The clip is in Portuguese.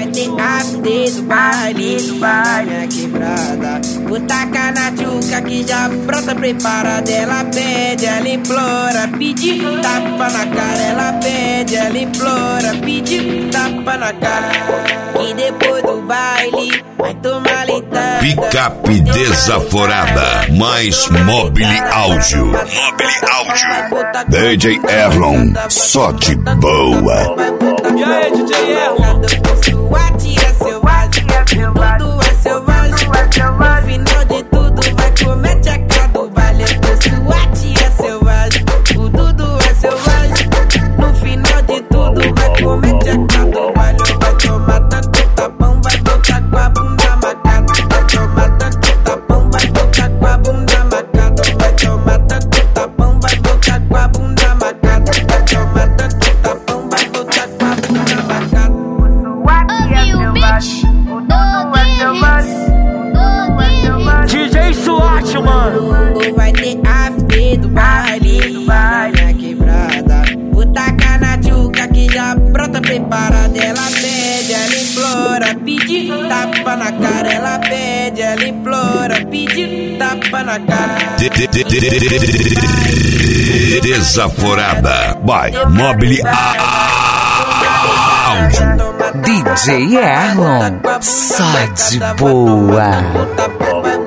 vai ter after do baile na quebrada. Vou tacar na tchuca que já pronta, preparada. Ela pede, ela implora, pede tapa na cara. Ela pede, ela implora, pede tapa na cara. E depois do baile vai tomar leitada. Picape desaforada, mais Mobile Áudio. Mobile Áudio. DJ Erlon, só de boa. E aí, DJ Erlon? Sua tia selvagem, tudo é selvagem. No final de tudo vai comer tchaca do baile. Sua tia selvagem, o Dudu é selvagem. No final de tudo vai comer tchaca do baile. Vai tomar tanto tapão, vai voltar com a bunda marcada. Vai tomar tanto tapão, vai voltar com a bunda marcada. Vai tomar tanto tapão, vai voltar com a bunda marcada. Vai tomar tanto tapão, vai voltar com a bunda marcada. DJ SWAT, mano. Vai ter after do baile na quebrada. Vou tacar na tchuca que já pronta, preparada. Ela pede, ela implora, pede tapa na cara. Ela pede, ela implora, pede tapa na cara. Desaforada, by Mobile Áudio. DJ Erlon, só de boa.